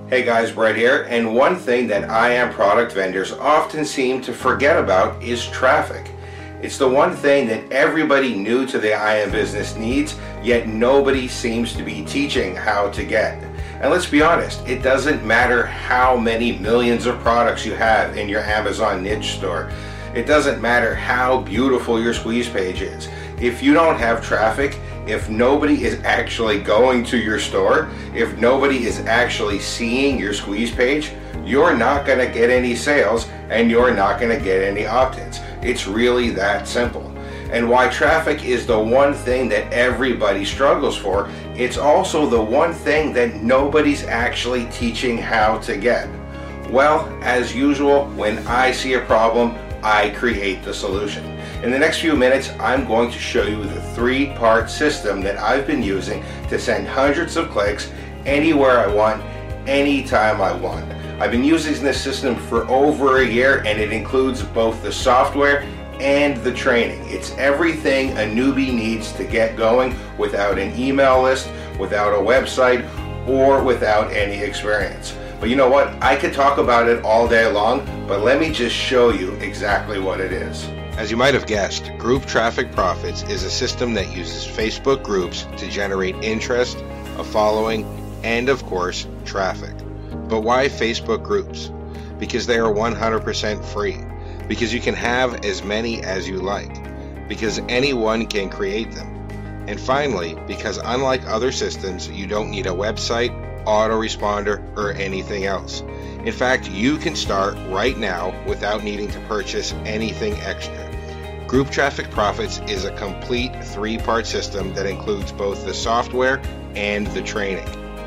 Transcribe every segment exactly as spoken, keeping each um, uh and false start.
Hey guys, Brett here, and one thing that I am product vendors often seem to forget about is traffic. It's the one thing that everybody new to the I am business needs, yet nobody seems to be teaching how to get. And let's be honest, it doesn't matter how many millions of products you have in your Amazon niche store. It doesn't matter how beautiful your squeeze page is. If you don't have traffic, if nobody is actually going to your store, if nobody is actually seeing your squeeze page, you're not going to get any sales and you're not going to get any opt-ins. It's really that simple. And why traffic is the one thing that everybody struggles for, it's also the one thing that nobody's actually teaching how to get. Well, as usual, when I see a problem, I create the solution. In the next few minutes, I'm going to show you the three-part system that I've been using to send hundreds of clicks anywhere I want, anytime I want. I've been using this system for over a year, and it includes both the software and the training. It's everything a newbie needs to get going without an email list, without a website, or without any experience. But you know what? I could talk about it all day long, but let me just show you exactly what it is. As you might have guessed, Group Traffic Profits is a system that uses Facebook groups to generate interest, a following, and of course, traffic. But why Facebook groups? Because they are one hundred percent free. Because you can have as many as you like. Because anyone can create them. And finally, because unlike other systems, you don't need a website, autoresponder, or anything else. In fact, you can start right now without needing to purchase anything extra. Group Traffic Profits is a complete three-part system that includes both the software and the training.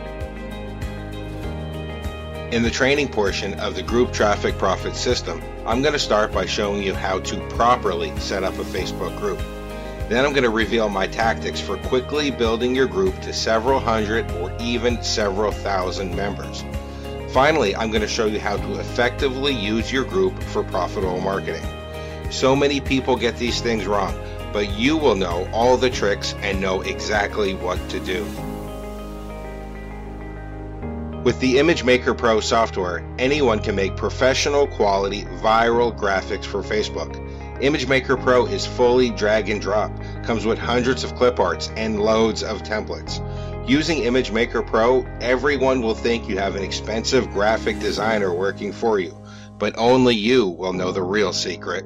In the training portion of the Group Traffic Profits system, I'm going to start by showing you how to properly set up a Facebook group. Then I'm going to reveal my tactics for quickly building your group to several hundred or even several thousand members. Finally, I'm going to show you how to effectively use your group for profitable marketing. So many people get these things wrong, but you will know all the tricks and know exactly what to do. With the ImageMaker Pro software, anyone can make professional quality viral graphics for Facebook. ImageMaker Pro is fully drag and drop, comes with hundreds of clip arts and loads of templates. Using ImageMaker Pro, everyone will think you have an expensive graphic designer working for you, but only you will know the real secret.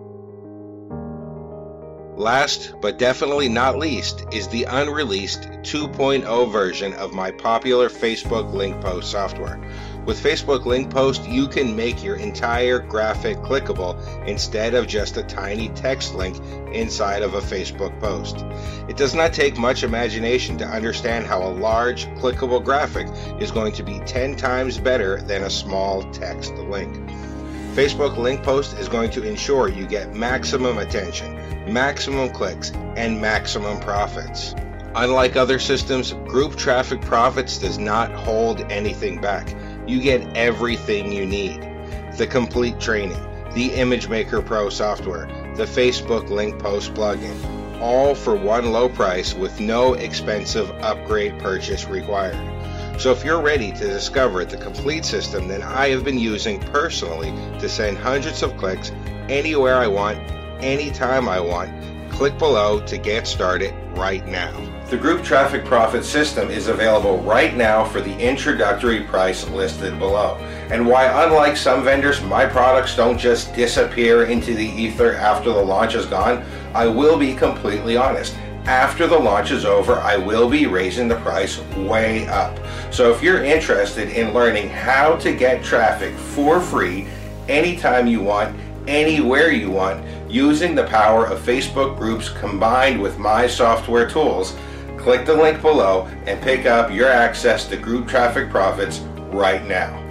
Last, but definitely not least, is the unreleased two point oh version of my popular Facebook Link Post software. With Facebook Link Post, you can make your entire graphic clickable instead of just a tiny text link inside of a Facebook post. It does not take much imagination to understand how a large, clickable graphic is going to be ten times better than a small text link. Facebook Link Post is going to ensure you get maximum attention, maximum clicks, and maximum profits. Unlike other systems, Group Traffic Profits does not hold anything back. You get everything you need. The complete training, the ImageMaker Pro software, the Facebook Link Post plugin, all for one low price with no expensive upgrade purchase required. So if you're ready to discover the complete system that I have been using personally to send hundreds of clicks anywhere I want, anytime I want, click below to get started right now. The Group Traffic Profit system is available right now for the introductory price listed below. And why, unlike some vendors, my products don't just disappear into the ether after the launch is gone, I will be completely honest. After the launch is over, I will be raising the price way up. So if you're interested in learning how to get traffic for free, anytime you want, anywhere you want, using the power of Facebook groups combined with my software tools, click the link below and pick up your access to Group Traffic Profits right now.